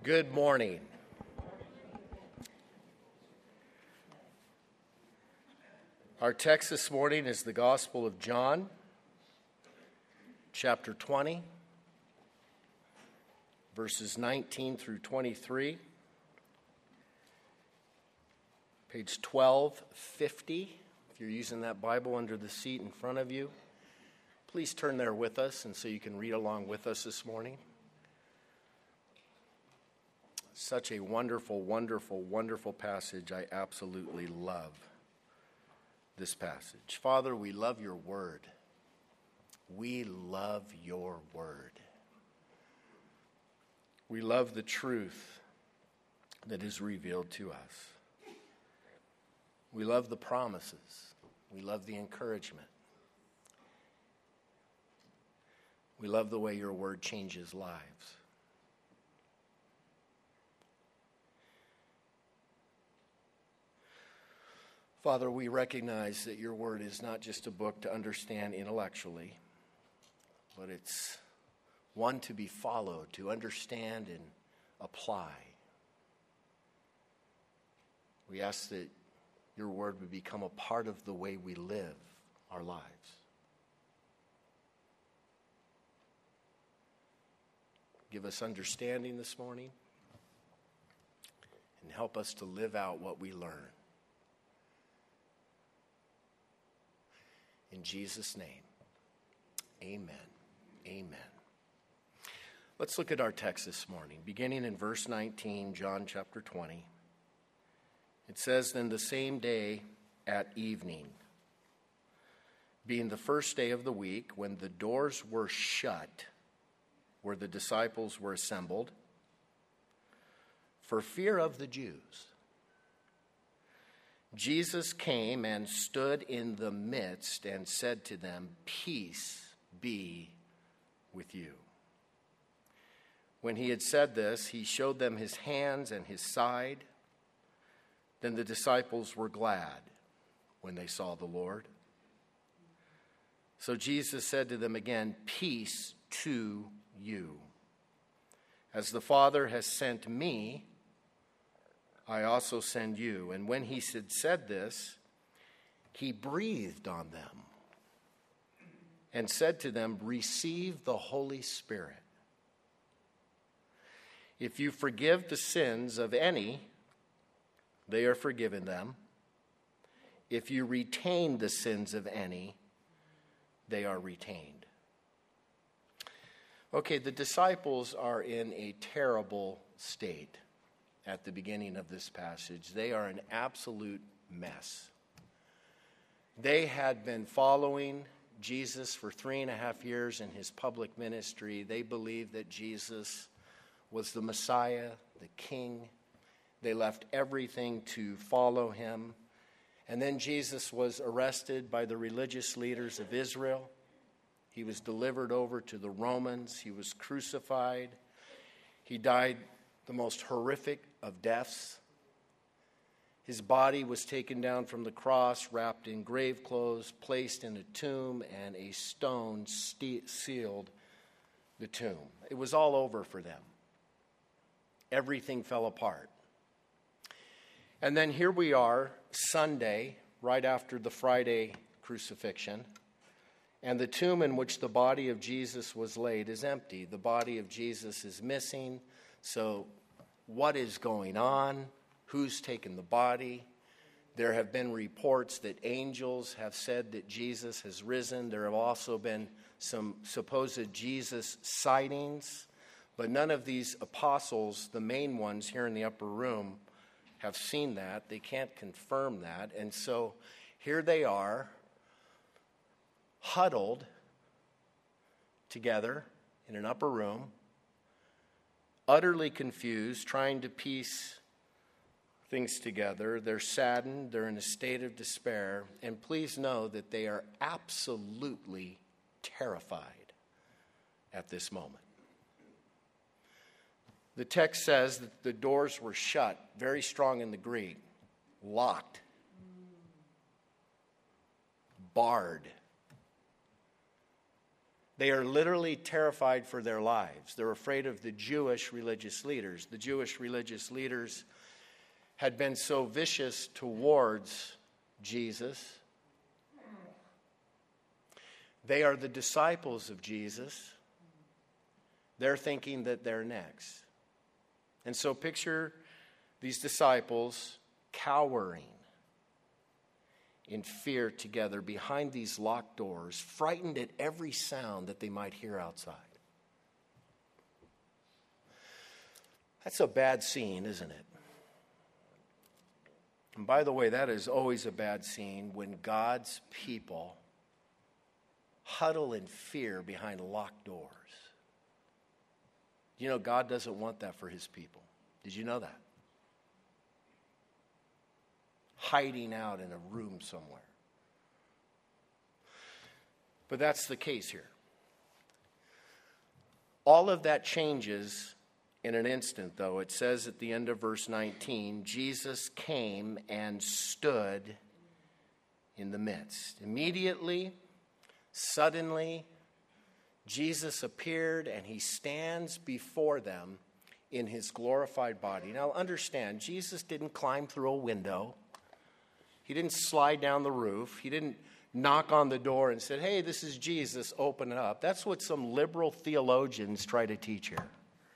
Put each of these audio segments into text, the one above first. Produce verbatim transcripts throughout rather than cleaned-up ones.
Good morning. Our text this morning is the Gospel of John, chapter twenty, verses nineteen through twenty-three, page twelve fifty. If you're using that Bible under the seat in front of you, please turn there with us and so you can read along with us this morning. Such a wonderful, wonderful, wonderful passage. I absolutely love this passage. Father, we love your word. We love your word. We love the truth that is revealed to us. We love the promises. We love the encouragement. We love the way your word changes lives. Father, we recognize that your word is not just a book to understand intellectually, but it's one to be followed, to understand and apply. We ask that your word would become a part of the way we live our lives. Give us understanding this morning and help us to live out what we learn. In Jesus' name, amen. Amen. Let's look at our text this morning, beginning in verse nineteen, John chapter twenty. It says, "Then the same day at evening, being the first day of the week, when the doors were shut, where the disciples were assembled, for fear of the Jews, Jesus came and stood in the midst and said to them, 'Peace be with you.' When he had said this, he showed them his hands and his side. Then the disciples were glad when they saw the Lord. So Jesus said to them again, 'Peace to you. As the Father has sent me, I also send you.' And when he had said this, he breathed on them and said to them, 'Receive the Holy Spirit. If you forgive the sins of any, they are forgiven them. If you retain the sins of any, they are retained.'" Okay, the disciples are in a terrible state at the beginning of this passage. They are an absolute mess. They had been following Jesus for three and a half years in his public ministry. They believed that Jesus was the Messiah, the King. They left everything to follow him. And then Jesus was arrested by the religious leaders of Israel. He was delivered over to the Romans. He was crucified. He died the most horrific of deaths. His body was taken down from the cross, wrapped in grave clothes, placed in a tomb, and a stone st- sealed the tomb. It was all over for them. Everything fell apart. And then here we are, Sunday, right after the Friday crucifixion, and the tomb in which the body of Jesus was laid is empty. The body of Jesus is missing. So what is going on? Who's taken the body? There have been reports that angels have said that Jesus has risen. There have also been some supposed Jesus sightings, but none of these apostles, the main ones here in the upper room, have seen that. They can't confirm that. And so here they are, huddled together in an upper room, utterly confused, trying to piece things together. They're saddened. They're in a state of despair. And please know that they are absolutely terrified at this moment. The text says that the doors were shut, very strong in the Greek, locked, barred. They are literally terrified for their lives. They're afraid of the Jewish religious leaders. The Jewish religious leaders had been so vicious towards Jesus. They are the disciples of Jesus. They're thinking that they're next. And so picture these disciples cowering in fear together behind these locked doors, frightened at every sound that they might hear outside. That's a bad scene, isn't it? And by the way, that is always a bad scene when God's people huddle in fear behind locked doors. You know, God doesn't want that for his people. Did you know that? Hiding out in a room somewhere. But that's the case here. All of that changes in an instant, though. It says at the end of verse nineteen, Jesus came and stood in the midst. Immediately, suddenly, Jesus appeared and he stands before them in his glorified body. Now understand, Jesus didn't climb through a window. He didn't slide down the roof. He didn't knock on the door and said, hey, this is Jesus, open it up. That's what some liberal theologians try to teach here.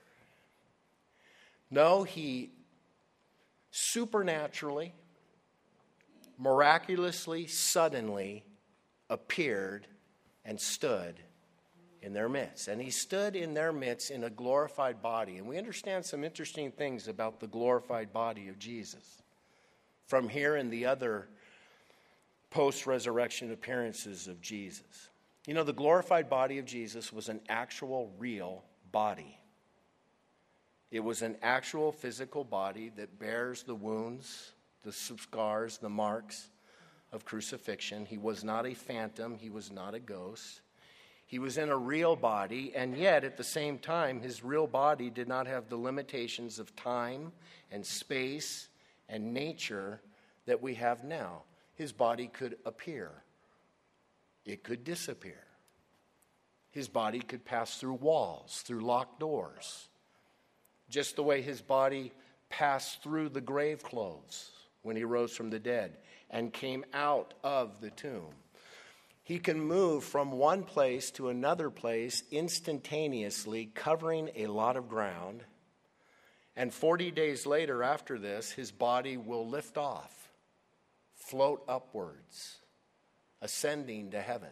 No, he supernaturally, miraculously, suddenly appeared and stood in their midst. And he stood in their midst in a glorified body. And we understand some interesting things about the glorified body of Jesus from here and the other post-resurrection appearances of Jesus. You know, the glorified body of Jesus was an actual, real body. It was an actual physical body that bears the wounds, the scars, the marks of crucifixion. He was not a phantom. He was not a ghost. He was in a real body, and yet at the same time, his real body did not have the limitations of time and space and nature that we have now. His body could appear. It could disappear. His body could pass through walls, through locked doors, just the way his body passed through the grave clothes when he rose from the dead and came out of the tomb. He can move from one place to another place instantaneously, covering a lot of ground. And forty days later after this, his body will lift off, float upwards, ascending to heaven.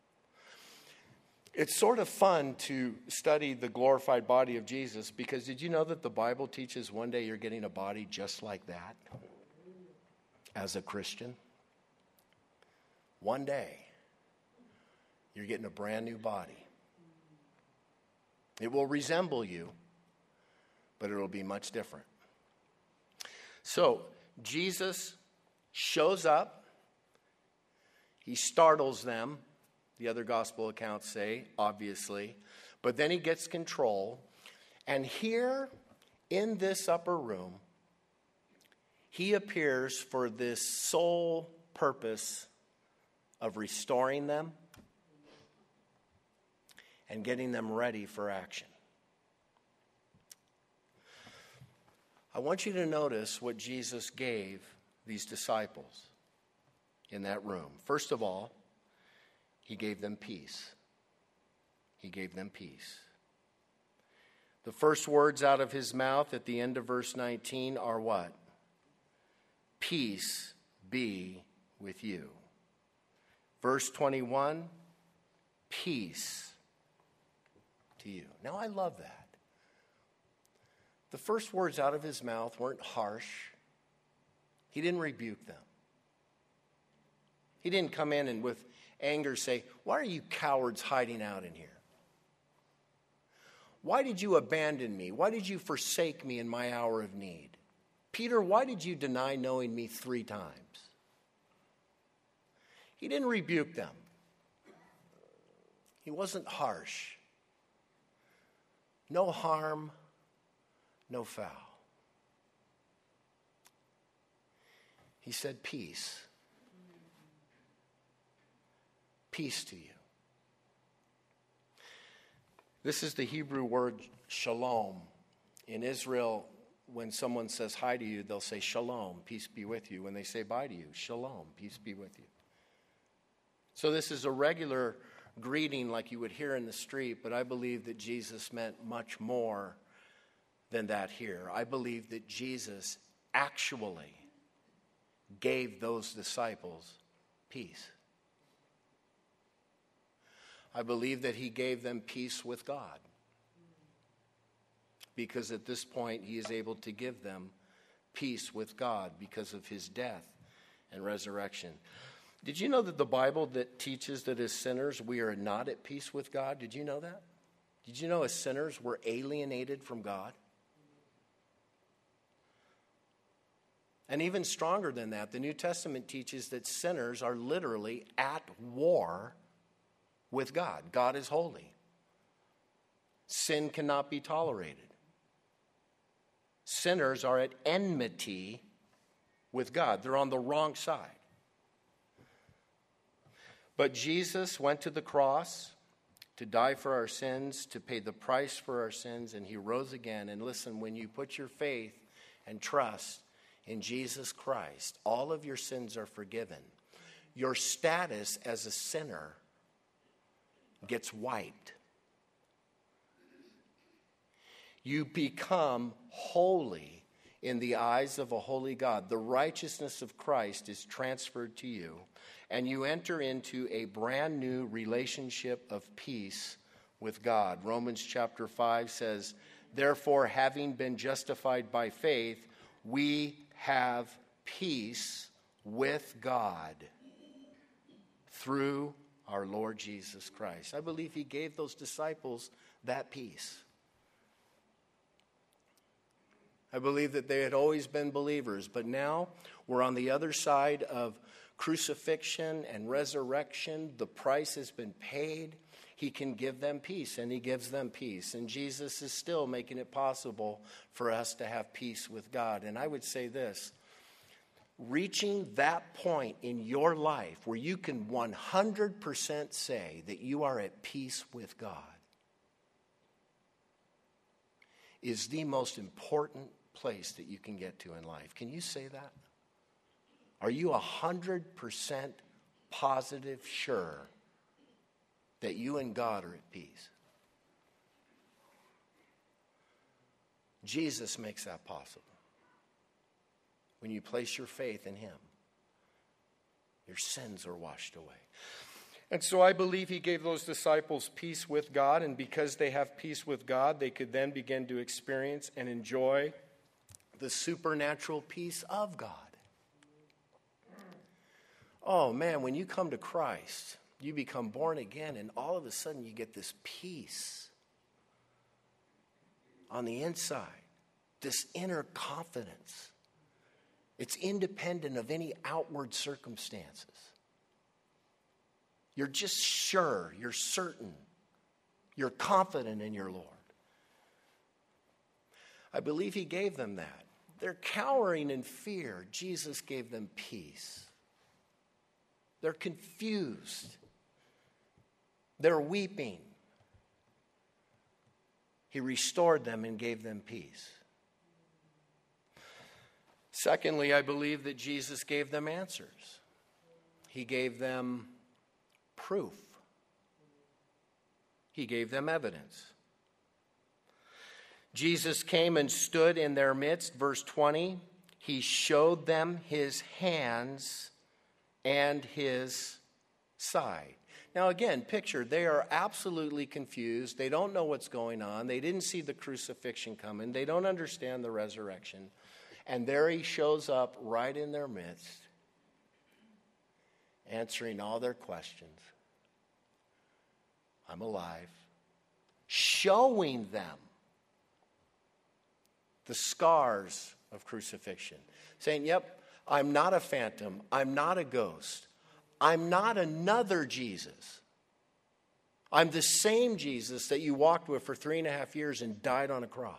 It's sort of fun to study the glorified body of Jesus because did you know that the Bible teaches one day you're getting a body just like that as a Christian? One day, you're getting a brand new body. It will resemble you, but it will be much different. So, Jesus shows up. He startles them. The other gospel accounts say, obviously. But then he gets control. And here, in this upper room, he appears for this sole purpose of restoring them and getting them ready for action. I want you to notice what Jesus gave these disciples in that room. First of all, he gave them peace. He gave them peace. The first words out of his mouth at the end of verse nineteen are what? Peace be with you. Verse twenty-one, peace to you. Now I love that. The first words out of his mouth weren't harsh. He didn't rebuke them. He didn't come in and with anger say, why are you cowards hiding out in here? Why did you abandon me? Why did you forsake me in my hour of need? Peter, why did you deny knowing me three times? He didn't rebuke them. He wasn't harsh. No harm, no foul. He said, peace. Peace to you. This is the Hebrew word shalom. In Israel, when someone says hi to you, they'll say shalom, peace be with you. When they say bye to you, shalom, peace be with you. So this is a regular greeting like you would hear in the street, but I believe that Jesus meant much more than that here. I believe that Jesus actually gave those disciples peace. I believe that he gave them peace with God, because at this point he is able to give them peace with God because of his death and resurrection. Did you know that the Bible that teaches that as sinners we are not at peace with God? Did you know that? Did you know as sinners we're alienated from God? And even stronger than that, the New Testament teaches that sinners are literally at war with God. God is holy. Sin cannot be tolerated. Sinners are at enmity with God. They're on the wrong side. But Jesus went to the cross to die for our sins, to pay the price for our sins, and he rose again. And listen, when you put your faith and trust in Jesus Christ, all of your sins are forgiven. Your status as a sinner gets wiped. You become holy in the eyes of a holy God. The righteousness of Christ is transferred to you, and you enter into a brand new relationship of peace with God. Romans chapter five says, therefore, having been justified by faith, we have peace with God through our Lord Jesus Christ. I believe he gave those disciples that peace. I believe that they had always been believers, but now we're on the other side of crucifixion and resurrection. The price has been paid. He can give them peace, and he gives them peace. And Jesus is still making it possible for us to have peace with God. And I would say this, reaching that point in your life where you can one hundred percent say that you are at peace with God is the most important place that you can get to in life. Can you say that? Are you one hundred percent positive sure that you and God are at peace? Jesus makes that possible. When you place your faith in him, your sins are washed away. And so I believe he gave those disciples peace with God, and because they have peace with God, they could then begin to experience and enjoy the supernatural peace of God. Oh man, when you come to Christ, you become born again, and all of a sudden you get this peace on the inside, this inner confidence. It's independent of any outward circumstances. You're just sure, you're certain, you're confident in your Lord. I believe he gave them that. They're cowering in fear. Jesus gave them peace. They're confused. They're weeping. He restored them and gave them peace. Secondly, I believe that Jesus gave them answers. He gave them proof. He gave them evidence. Jesus came and stood in their midst, verse twenty. He showed them his hands and his side. Now again, picture, they are absolutely confused. They don't know what's going on. They didn't see the crucifixion coming. They don't understand the resurrection. And there he shows up right in their midst, answering all their questions. I'm alive. Showing them the scars of crucifixion. Saying, yep, I'm not a phantom. I'm not a ghost. I'm not another Jesus. I'm the same Jesus that you walked with for three and a half years and died on a cross.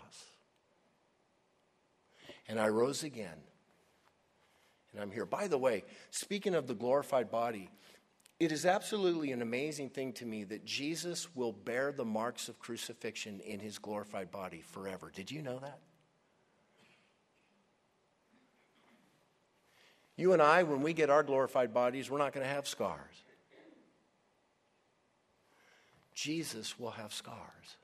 And I rose again. And I'm here. By the way, speaking of the glorified body, It is absolutely an amazing thing to me that Jesus will bear the marks of crucifixion in his glorified body forever. Did you know that? You and I, when we get our glorified bodies, we're not going to have scars. Jesus will have scars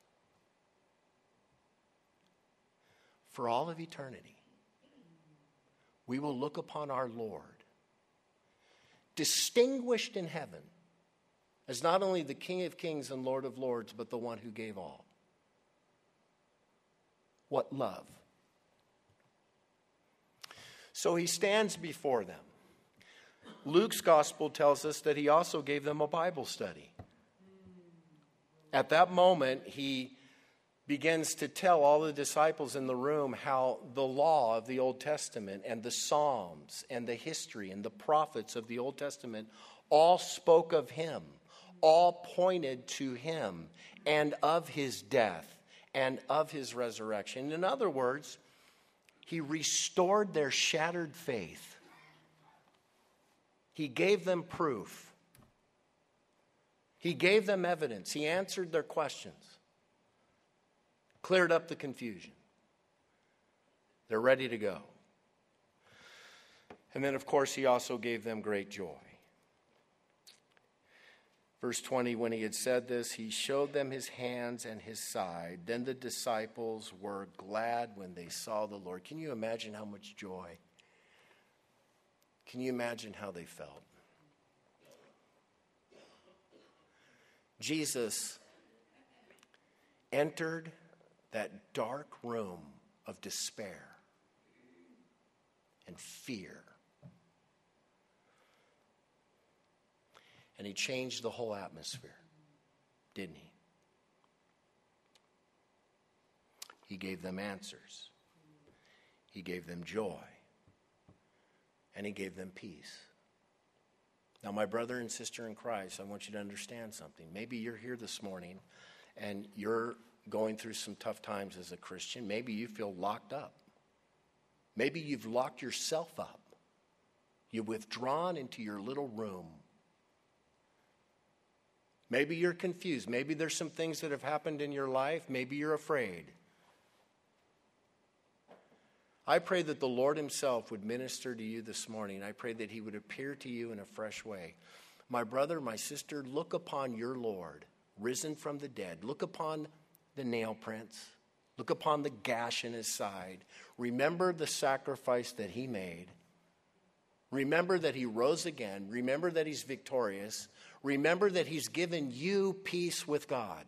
for all of eternity. We will look upon our Lord, distinguished in heaven as not only the King of Kings and Lord of Lords, but the one who gave all. What love. So he stands before them. Luke's gospel tells us that he also gave them a Bible study. At that moment, he begins to tell all the disciples in the room how the law of the Old Testament and the Psalms and the history and the prophets of the Old Testament all spoke of him, all pointed to him and of his death and of his resurrection. In other words, he restored their shattered faith. He gave them proof. He gave them evidence. He answered their questions. Cleared up the confusion. They're ready to go. And then, of course, he also gave them great joy. Verse twenty, when he had said this, he showed them his hands and his side. Then the disciples were glad when they saw the Lord. Can you imagine how much joy? Can you imagine how they felt? Jesus entered that dark room of despair and fear. And he changed the whole atmosphere, didn't he? He gave them answers. He gave them joy. And he gave them peace. Now, my brother and sister in Christ, I want you to understand something. Maybe you're here this morning and you're going through some tough times as a Christian. Maybe you feel locked up. Maybe you've locked yourself up. You've withdrawn into your little room. Maybe you're confused. Maybe there's some things that have happened in your life. Maybe you're afraid. I pray that the Lord himself would minister to you this morning. I pray that he would appear to you in a fresh way. My brother, my sister, look upon your Lord, risen from the dead. Look upon the nail prints. Look upon the gash in his side. Remember the sacrifice that he made. Remember that he rose again. Remember that he's victorious. Remember that he's given you peace with God.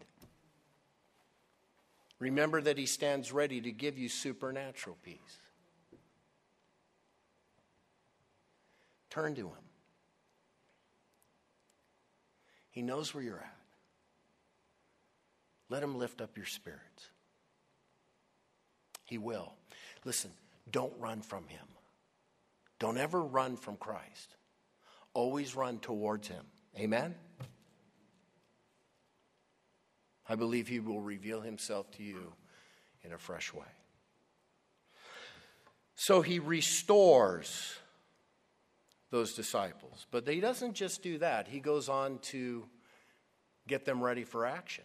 Remember that he stands ready to give you supernatural peace. Turn to him. He knows where you're at. Let him lift up your spirits. He will. Listen, don't run from him. Don't ever run from Christ. Always run towards him. Amen? I believe he will reveal himself to you in a fresh way. So he restores those disciples. But he doesn't just do that. He goes on to get them ready for action.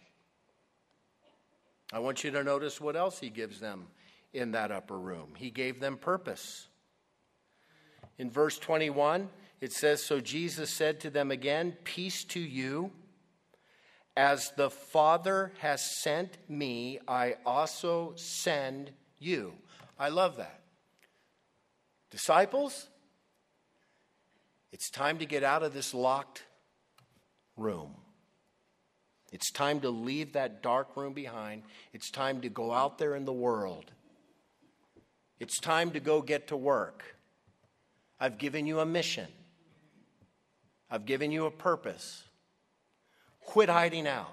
I want you to notice what else he gives them in that upper room. He gave them purpose. In verse twenty-one, it says, so Jesus said to them again, peace to you. As the Father has sent me, I also send you. I love that. Disciples, it's time to get out of this locked room. It's time to leave that dark room behind. It's time to go out there in the world. It's time to go get to work. I've given you a mission. I've given you a purpose. Quit hiding out.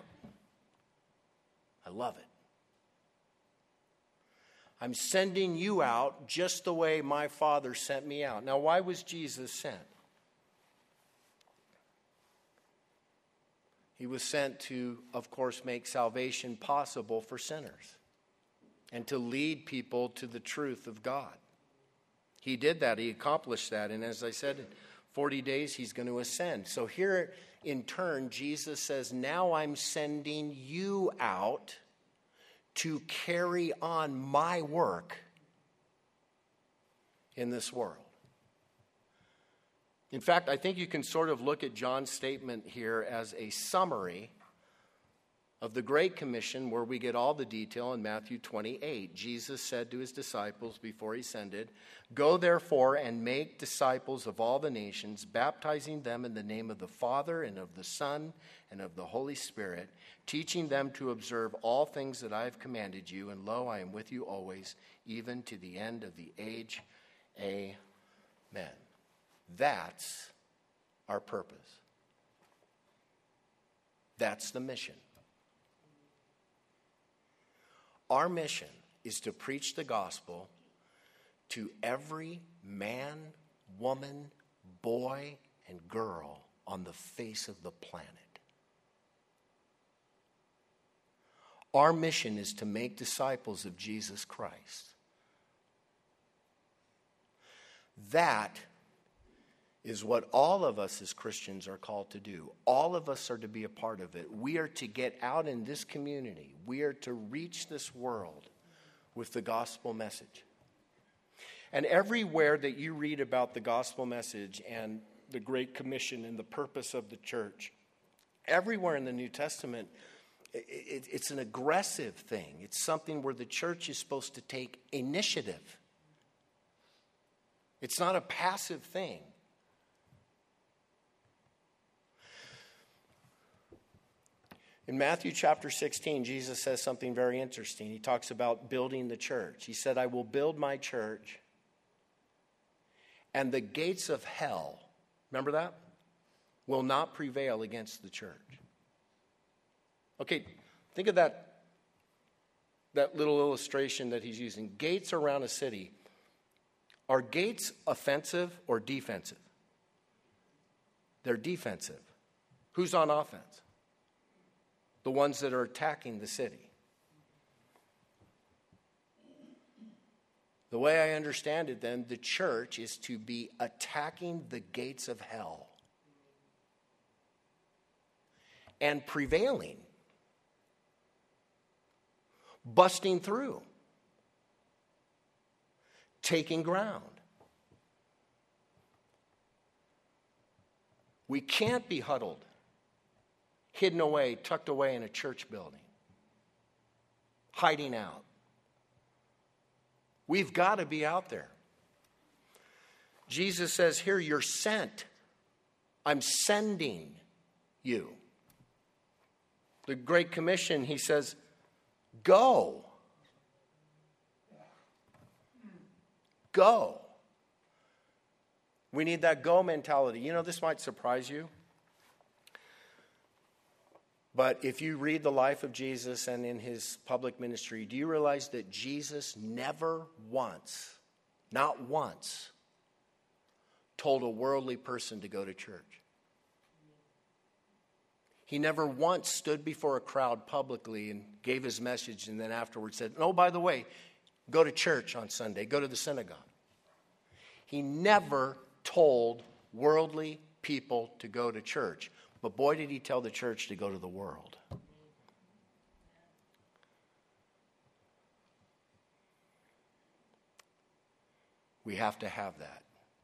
I love it. I'm sending you out just the way my Father sent me out. Now, why was Jesus sent? He was sent to, of course, make salvation possible for sinners and to lead people to the truth of God. He did that. He accomplished that. And as I said, forty days, he's going to ascend. So here in turn, Jesus says, now I'm sending you out to carry on my work in this world. In fact, I think you can sort of look at John's statement here as a summary of the Great Commission, where we get all the detail in Matthew twenty-eight. Jesus said to his disciples before he ascended, "Go therefore and make disciples of all the nations, baptizing them in the name of the Father and of the Son and of the Holy Spirit, teaching them to observe all things that I have commanded you, and lo, I am with you always, even to the end of the age. Amen." That's our purpose. That's the mission. Our mission is to preach the gospel to every man, woman, boy, and girl on the face of the planet. Our mission is to make disciples of Jesus Christ. That is what all of us as Christians are called to do. All of us are to be a part of it. We are to get out in this community. We are to reach this world with the gospel message. And everywhere that you read about the gospel message and the Great Commission and the purpose of the church, everywhere in the New Testament, it, it's an aggressive thing. It's something where the church is supposed to take initiative. It's not a passive thing. In Matthew chapter sixteen, Jesus says something very interesting. He talks about building the church. He said, "I will build my church, and the gates of hell," remember that? "will not prevail against the church." Okay, think of that, that little illustration that he's using. Gates around a city. Are gates offensive or defensive? They're defensive. Who's on offense? The ones that are attacking the city. The way I understand it then, the church is to be attacking the gates of hell and prevailing, busting through, taking ground. We can't be huddled, hidden away, tucked away in a church building, hiding out. We've got to be out there. Jesus says here, you're sent. I'm sending you. The Great Commission, he says, go. Go. We need that go mentality. You know, this might surprise you. But if you read the life of Jesus and in his public ministry, do you realize that Jesus never once, not once, told a worldly person to go to church? He never once stood before a crowd publicly and gave his message and then afterwards said, "Oh, by the way, go to church on Sunday, go to the synagogue." He never told worldly people to go to church. But boy, did he tell the church to go to the world. We have to have that.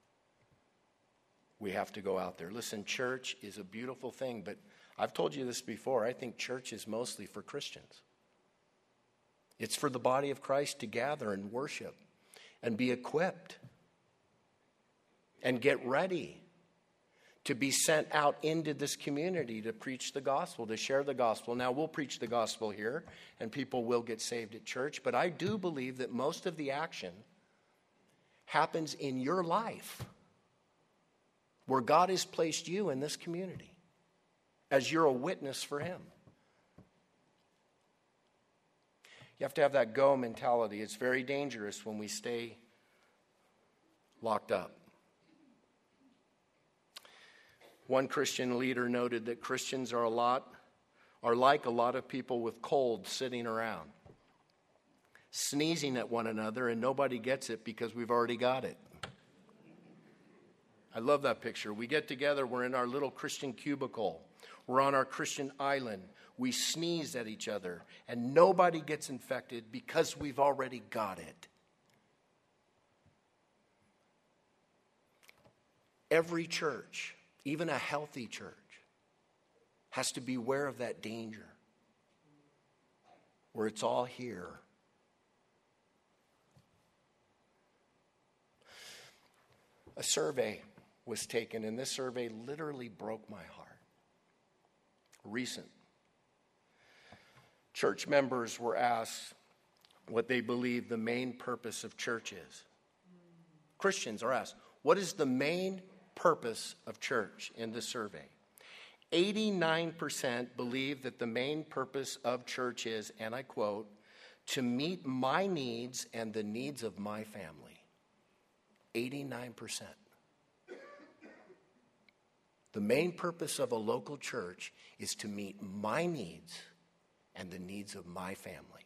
We have to go out there. Listen, church is a beautiful thing, but I've told you this before. I think church is mostly for Christians. It's for the body of Christ to gather and worship and be equipped and get ready to be sent out into this community to preach the gospel, to share the gospel. Now, we'll preach the gospel here, and people will get saved at church, but I do believe that most of the action happens in your life, where God has placed you in this community as you're a witness for him. You have to have that go mentality. It's very dangerous when we stay locked up. One Christian leader noted that Christians are a lot, are like a lot of people with colds sitting around, sneezing at one another, and nobody gets it because we've already got it. I love that picture. We get together, we're in our little Christian cubicle. We're on our Christian island. We sneeze at each other, and nobody gets infected because we've already got it. Every church, even a healthy church, has to be aware of that danger, where it's all here. A survey was taken, and this survey literally broke my heart. Recent. Church members were asked what they believe the main purpose of church is. Christians are asked, what is the main purpose of church in this survey? eighty-nine percent believe that the main purpose of church is, and I quote, to meet my needs and the needs of my family. eighty-nine percent. The main purpose of a local church is to meet my needs and the needs of my family.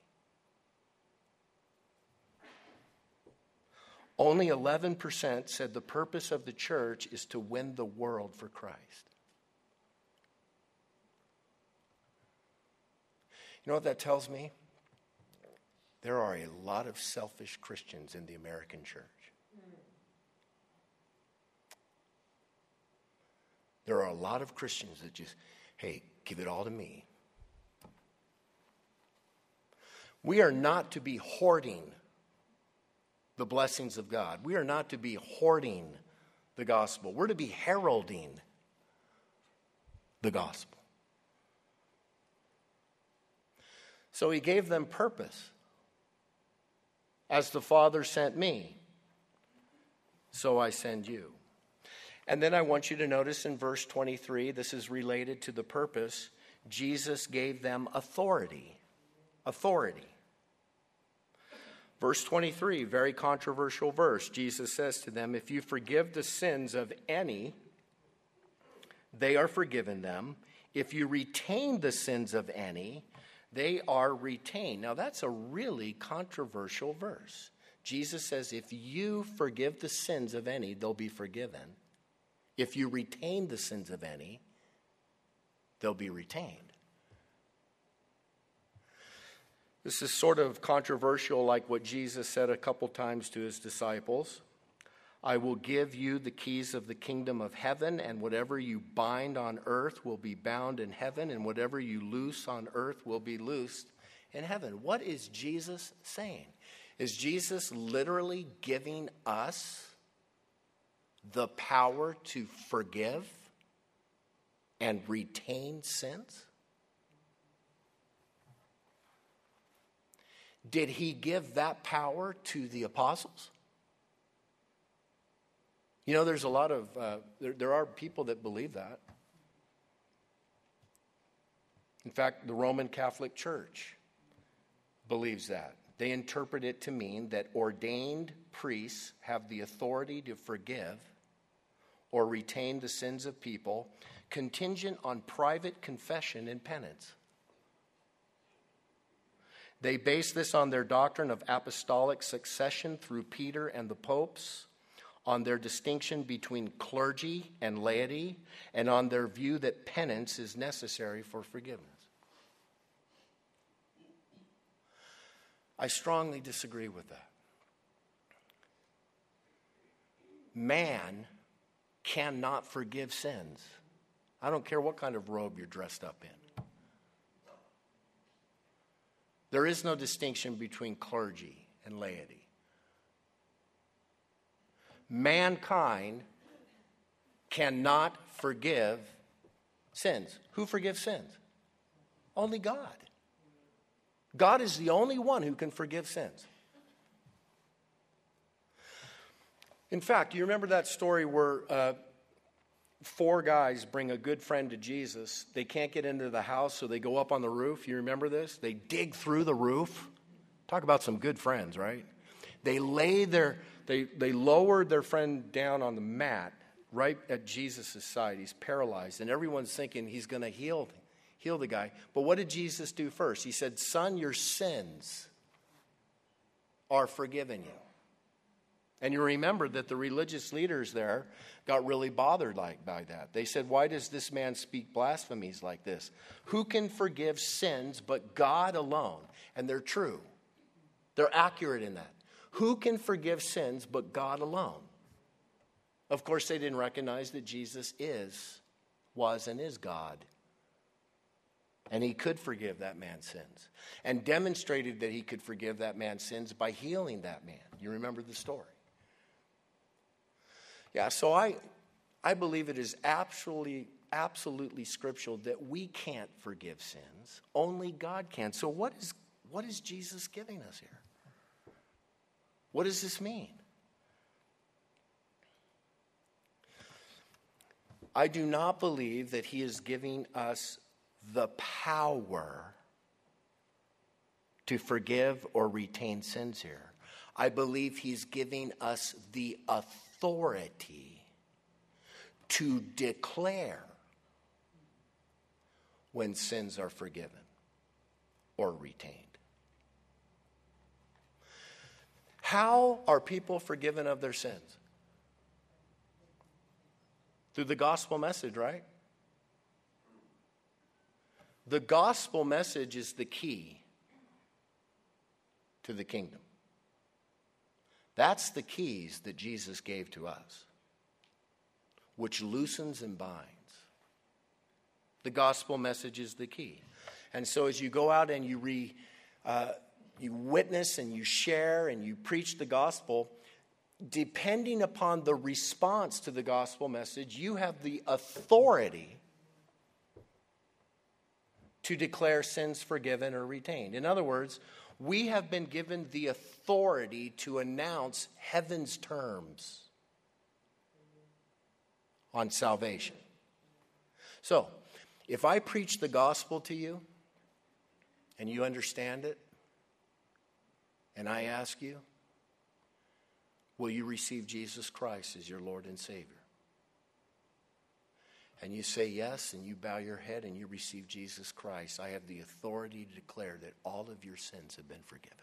Only eleven percent said the purpose of the church is to win the world for Christ. You know what that tells me? There are a lot of selfish Christians in the American church. There are a lot of Christians that just, hey, give it all to me. We are not to be hoarding the blessings of God. We are not to be hoarding the gospel. We're to be heralding the gospel. So he gave them purpose. As the Father sent me, so I send you. And then I want you to notice in verse twenty-three, this is related to the purpose. Jesus gave them authority. Authority. Verse twenty-three, very controversial verse. Jesus says to them, if you forgive the sins of any, they are forgiven them. If you retain the sins of any, they are retained. Now that's a really controversial verse. Jesus says, if you forgive the sins of any, they'll be forgiven. If you retain the sins of any, they'll be retained. This is sort of controversial, like what Jesus said a couple times to his disciples. I will give you the keys of the kingdom of heaven, and whatever you bind on earth will be bound in heaven, and whatever you loose on earth will be loosed in heaven. What is Jesus saying? Is Jesus literally giving us the power to forgive and retain sins? Did he give that power to the apostles? You know, there's a lot of, uh, there, there are people that believe that. In fact, the Roman Catholic Church believes that. They interpret it to mean that ordained priests have the authority to forgive or retain the sins of people, contingent on private confession and penance. They base this on their doctrine of apostolic succession through Peter and the popes, on their distinction between clergy and laity, and on their view that penance is necessary for forgiveness. I strongly disagree with that. Man cannot forgive sins. I don't care what kind of robe you're dressed up in. There is no distinction between clergy and laity. Mankind cannot forgive sins. Who forgives sins? Only God. God is the only one who can forgive sins. In fact, you remember that story where uh, four guys bring a good friend to Jesus. They can't get into the house, so they go up on the roof. You remember this? They dig through the roof. Talk about some good friends, right? They lay their, they, they lowered their friend down on the mat right at Jesus' side. He's paralyzed, and everyone's thinking he's going to heal, heal the guy. But what did Jesus do first? He said, son, your sins are forgiven you. And you remember that the religious leaders there got really bothered like by that. They said, why does this man speak blasphemies like this? Who can forgive sins but God alone? And they're true. They're accurate in that. Who can forgive sins but God alone? Of course, they didn't recognize that Jesus is, was, and is God. And he could forgive that man's sins. And demonstrated that he could forgive that man's sins by healing that man. You remember the story. Yeah, so I I believe it is absolutely, absolutely scriptural that we can't forgive sins. Only God can. So what is what is Jesus giving us here? What does this mean? I do not believe that he is giving us the power to forgive or retain sins here. I believe he's giving us the authority to declare when sins are forgiven or retained. How are people forgiven of their sins? Through the gospel message, right? The gospel message is the key to the kingdom. That's the keys that Jesus gave to us, which loosens and binds. The gospel message is the key. And so as you go out and you re, uh, you witness and you share and you preach the gospel, depending upon the response to the gospel message, you have the authority to declare sins forgiven or retained. In other words, we have been given the authority to announce heaven's terms on salvation. So, if I preach the gospel to you and you understand it, and I ask you, will you receive Jesus Christ as your Lord and Savior? And you say yes, and you bow your head and you receive Jesus Christ, I have the authority to declare that all of your sins have been forgiven.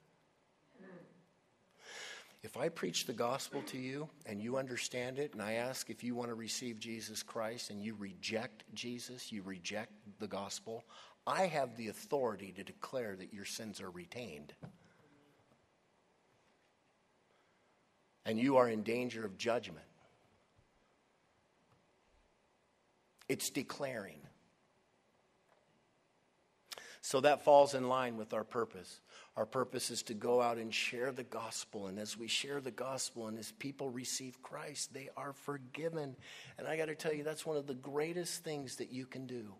If I preach the gospel to you and you understand it, and I ask if you want to receive Jesus Christ and you reject Jesus, you reject the gospel, I have the authority to declare that your sins are retained. And you are in danger of judgment. It's declaring. So that falls in line with our purpose. Our purpose is to go out and share the gospel. And as we share the gospel and as people receive Christ, they are forgiven. And I got to tell you, that's one of the greatest things that you can do.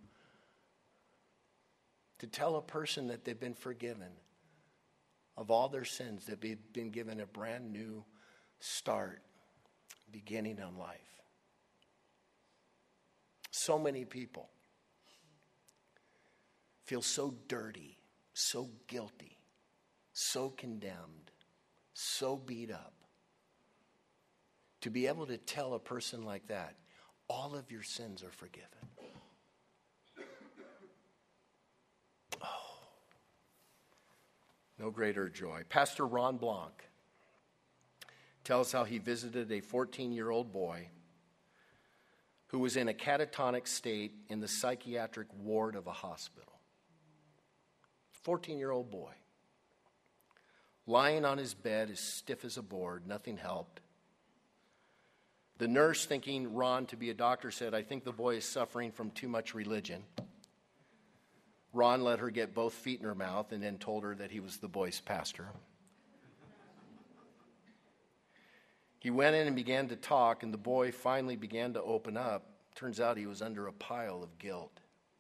To tell a person that they've been forgiven of all their sins, that they've been given a brand new start, beginning in life. So many people feel so dirty, so guilty, so condemned, so beat up. To be able to tell a person like that, all of your sins are forgiven. Oh, no greater joy. Pastor Ron Blanc tells how he visited a fourteen-year-old boy who was in a catatonic state in the psychiatric ward of a hospital. fourteen-year-old boy. Lying on his bed as stiff as a board, nothing helped. The nurse, thinking Ron to be a doctor, said, I think the boy is suffering from too much religion. Ron let her get both feet in her mouth and then told her that he was the boy's pastor. He went in and began to talk, and the boy finally began to open up. Turns out he was under a pile of guilt.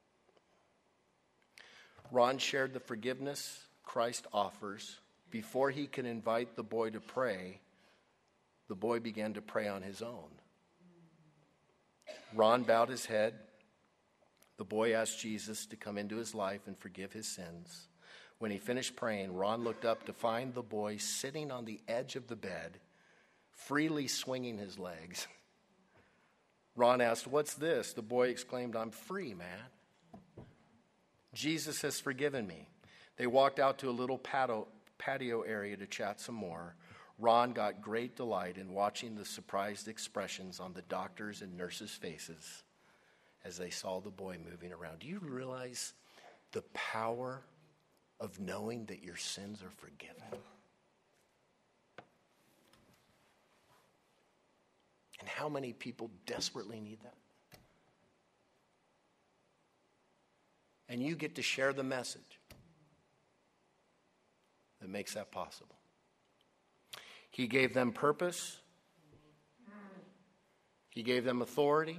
Ron shared the forgiveness Christ offers. Before he could invite the boy to pray, the boy began to pray on his own. Ron bowed his head. The boy asked Jesus to come into his life and forgive his sins. When he finished praying, Ron looked up to find the boy sitting on the edge of the bed, freely swinging his legs. Ron asked, what's this? The boy exclaimed, I'm free, man. Jesus has forgiven me. They walked out to a little patio, patio area to chat some more. Ron got great delight in watching the surprised expressions on the doctors' and nurses' faces as they saw the boy moving around. Do you realize the power of knowing that your sins are forgiven? And how many people desperately need that? And you get to share the message that makes that possible. He gave them purpose. He gave them authority.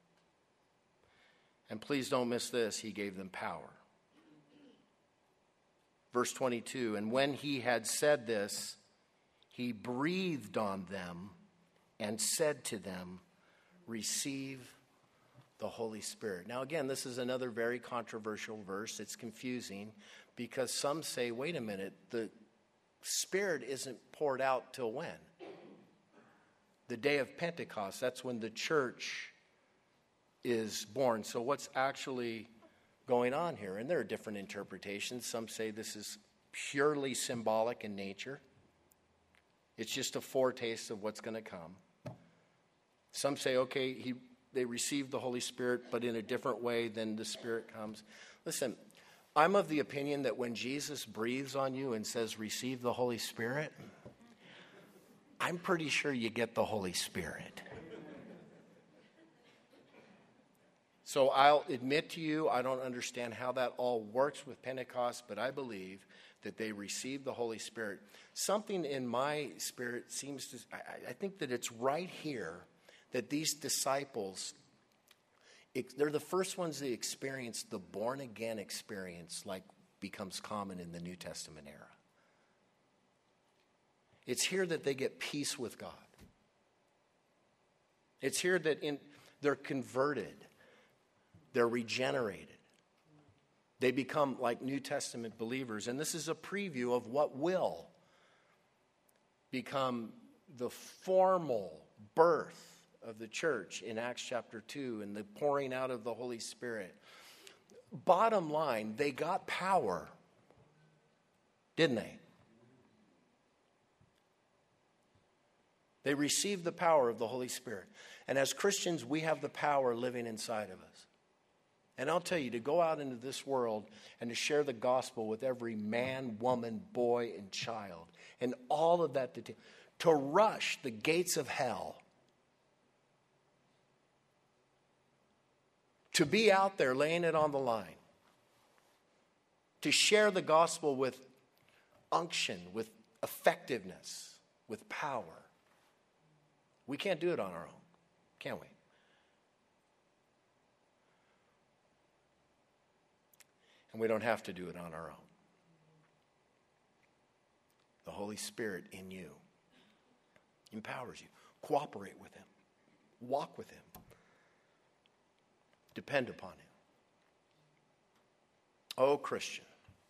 And please don't miss this, he gave them power. Verse twenty-two, and when he had said this, he breathed on them and said to them, receive the Holy Spirit. Now again, this is another very controversial verse. It's confusing because some say, wait a minute, the Spirit isn't poured out till when? The day of Pentecost. That's when the church is born. So what's actually going on here? And there are different interpretations. Some say this is purely symbolic in nature. It's just a foretaste of what's going to come. Some say, okay, he, they received the Holy Spirit, but in a different way than the Spirit comes. Listen, I'm of the opinion that when Jesus breathes on you and says, receive the Holy Spirit, I'm pretty sure you get the Holy Spirit. So I'll admit to you, I don't understand how that all works with Pentecost, but I believe that they received the Holy Spirit. Something in my spirit seems to, I, I think that it's right here that these disciples, they're the first ones that experience the born-again experience like becomes common in the New Testament era. It's here that they get peace with God. It's here that in, they're converted. They're regenerated. They become like New Testament believers. And this is a preview of what will become the formal birth of the church in Acts chapter two and the pouring out of the Holy Spirit. Bottom line, they got power, didn't they? They received the power of the Holy Spirit. And as Christians, we have the power living inside of us. And I'll tell you, to go out into this world and to share the gospel with every man, woman, boy, and child, and all of that, to, to rush the gates of hell, to be out there laying it on the line, to share the gospel with unction, with effectiveness, with power. We can't do it on our own, can we? And we don't have to do it on our own. The Holy Spirit in you empowers you. Cooperate with Him. Walk with Him. Depend upon Him. Oh, Christian,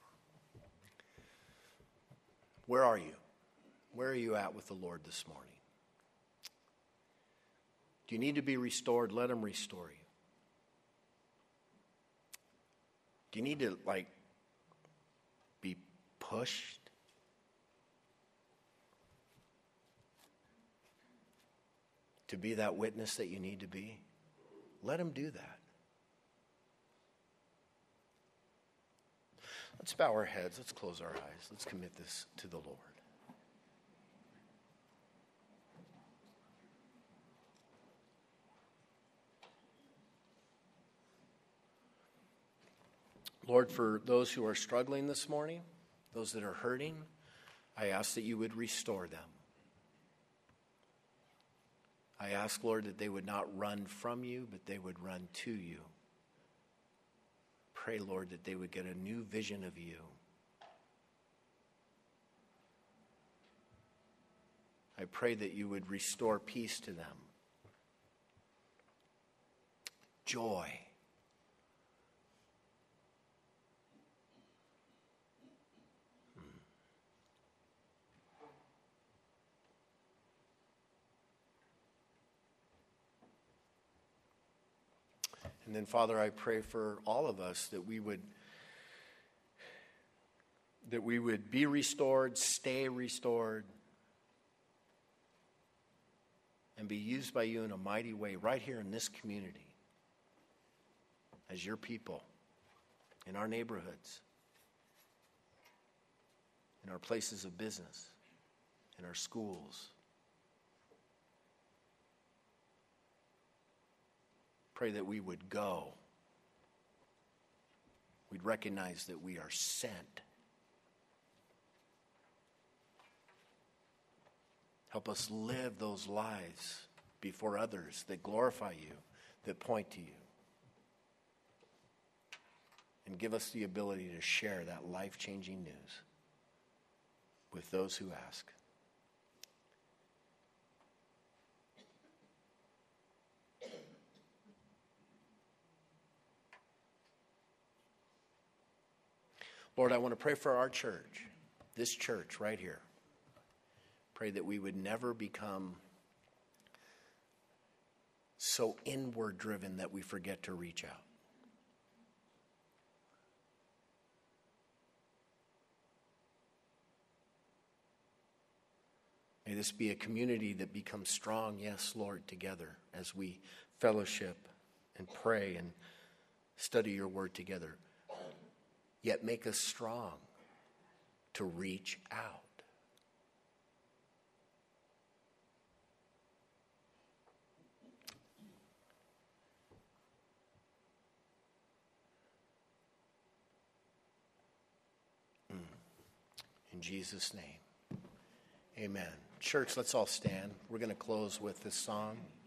where are you? Where are you at with the Lord this morning? Do you need to be restored? Let Him restore you. Do you need to, like, be pushed? To be that witness that you need to be? Let Him do that. Let's bow our heads. Let's close our eyes. Let's commit this to the Lord. Lord, for those who are struggling this morning, those that are hurting, I ask that you would restore them. I ask, Lord, that they would not run from you, but they would run to you. Pray, Lord, that they would get a new vision of you. I pray that you would restore peace to them, joy. And then, Father, I pray for all of us that we would that we would be restored, stay restored, and be used by you in a mighty way right here in this community as your people, in our neighborhoods, in our places of business, in our schools. Pray that we would go. We'd recognize that we are sent. Help us live those lives before others that glorify you, that point to you. And give us the ability to share that life-changing news with those who ask. Lord, I want to pray for our church, this church right here. Pray that we would never become so inward driven that we forget to reach out. May this be a community that becomes strong, yes, Lord, together as we fellowship and pray and study your word together. Yet make us strong to reach out. In Jesus' name, amen. Church, let's all stand. We're going to close with this song.